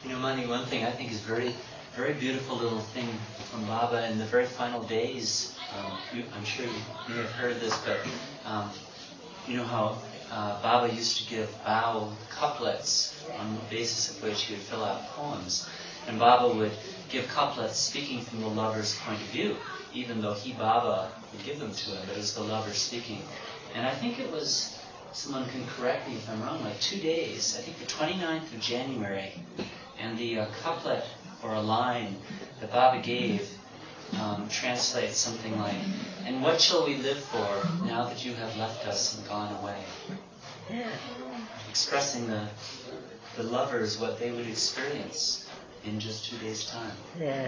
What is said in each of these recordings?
Mani, one thing I think is very, very beautiful little thing from Baba in the very final days. I'm sure you may have heard this, but you know how Baba used to give Bao couplets on the basis of which he would fill out poems. And Baba would give couplets speaking from the lover's point of view, even though he, Baba, would give them to him, but it was the lover speaking. And I think it was, someone can correct me if I'm wrong, like 2 days, I think the 29th of January, and the couplet or a line that Baba gave translates something like, "And what shall we live for now that you have left us and gone away?" Yeah. Expressing the lovers, what they would experience in just 2 days' time. Yeah.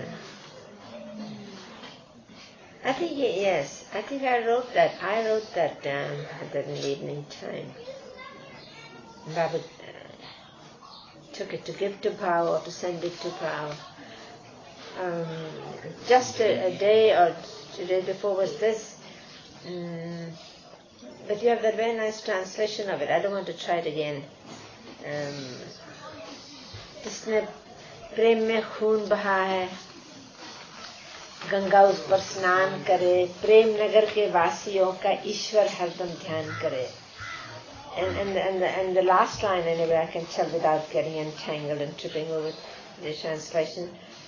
I think, yes, I think I wrote that down at the evening time. Baba took it to give to Pao or to send it to Pao. Just a day or 2 days before was this. But you have that very nice translation of it. I don't want to try it again. जिसने प्रेम में खून बहा है गंगा उस पर स्नान करे प्रेम नगर के वासियों का ईश्वर हरदम ध्यान करे. And the last line, anyway, I can tell without getting entangled and tripping over the translation.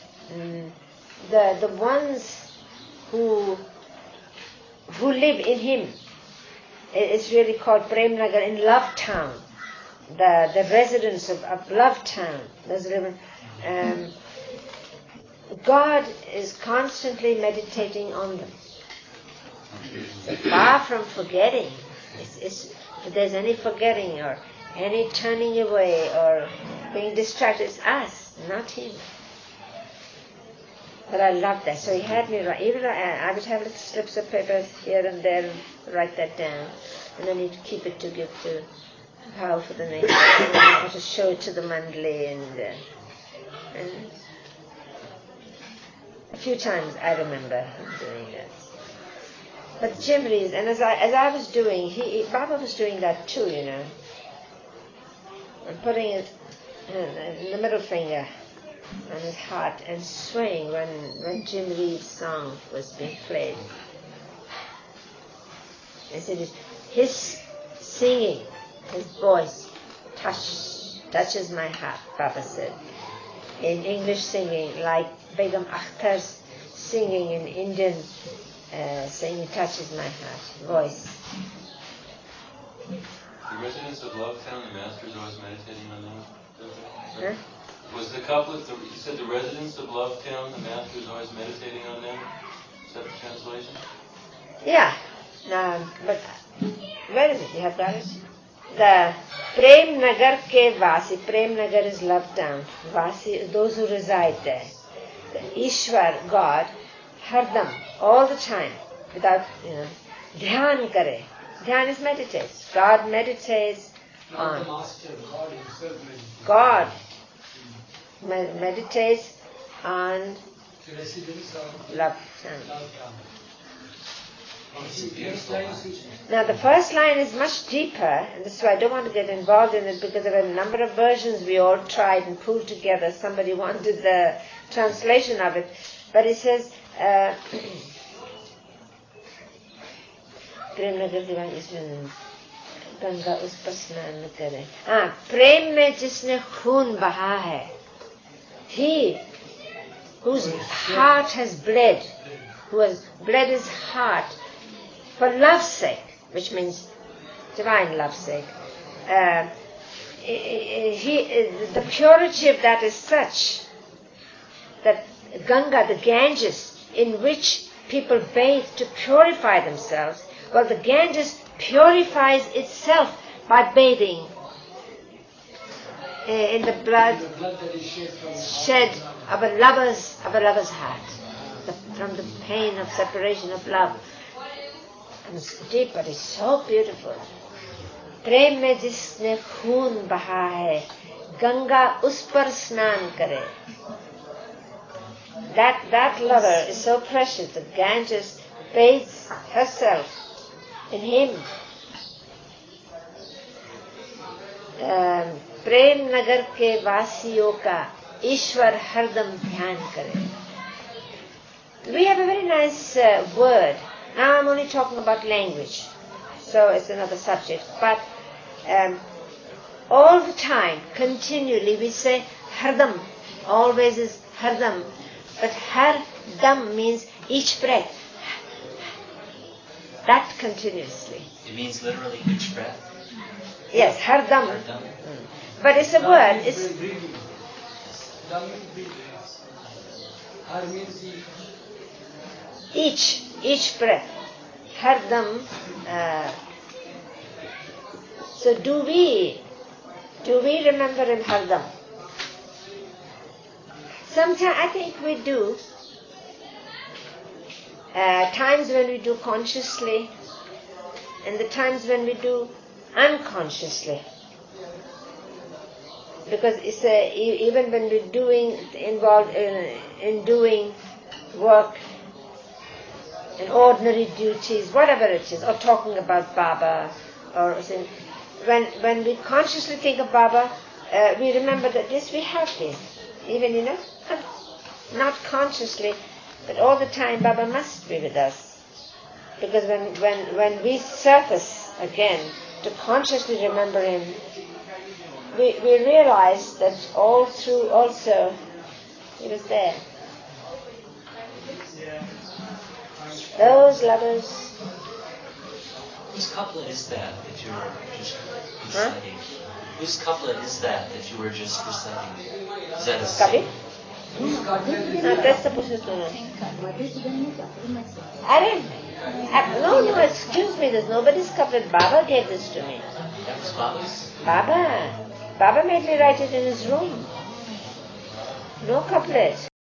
The ones who live in him, it's really called Prem Nagar, in Love Town. The residents of Love Town, those living, God is constantly meditating on them. Far from forgetting. If there's any forgetting or any turning away or being distracted, it's us, not him. But I love that. So he had me write. Even I would have little slips of paper here and there and write that down. And then he'd keep it to give to Pao for the next day, or to show it to the Mandalay. And a few times I remember doing that. But Jimri's, and as I was doing, Baba was doing that too, and putting it in the middle finger on his heart and swaying when Jim Reed's song was being played. He said his singing, his voice touches my heart, Baba said. In English singing, like Begum Akhtar's singing in Indian singing touches my heart, voice. The residents of Lovetown, the master is always meditating on them? Huh? Was the couplet, you said the residents of Lovetown, the master is always meditating on them? Is that the translation? Yeah. But where is it? You have got it? The Prem Nagar ke Vasi. Prem Nagar is Lovetown. Vasi, those who reside there. The Ishwar, God, Hardam, all the time, without, Dhyan kare. Dhyan is meditate. God meditates on. The master, God himself meditates. God meditates on The residents of Love. Lovetown. Now the first line is much deeper, and this is why I don't want to get involved in it because there are a number of versions we all tried and pulled together. Somebody wanted the translation of it, but it says Prem Nagar के बाद इसमें गंगा उस पर स्नान करे. प्रेम में जिसने खून बहा है, he whose heart has bled, who has bled his heart for love's sake, which means divine love's sake. The purity of that is such that Ganga, the Ganges, in which people bathe to purify themselves, well, the Ganges purifies itself by bathing in the blood that is shed of a lover's heart, from the pain of separation of love. And it's deep, but it's so beautiful. प्रेम में जिसने खून बहा है, गंगा उस पर स्नान करे. That lover is so precious that Ganges bathes herself in him. Prem Nagar के वासियों का ईश्वर हरदम ध्यान करे. We have a very nice word. Now I'm only talking about language, so it's another subject. But all the time, continually, we say hardam. Always is hardam. But hardam means each breath. That continuously. It means literally each breath. Yes, hardam. Hardam. But it's a word. It's breathing. Dam means breathing. Har means each breath. Hardam. So do we remember him hardam? Sometimes I think we do. Times when we do consciously, and the times when we do unconsciously. Because it's even when we're involved in doing work, in ordinary duties, whatever it is, or talking about Baba, or saying, when we consciously think of Baba, we remember that this we have this, even not consciously, but all the time Baba must be with us, because when we surface again to consciously remember him, we realize that all through also he was there. Those lovers. Whose couplet is that you were just reciting? Whose couplet is that you were just reciting? Is that a Kavi? sing? That's supposed to know. No, excuse me, there's nobody's couplet. Baba gave this to me. That was Baba's? Baba made me write it in his room. No couplet.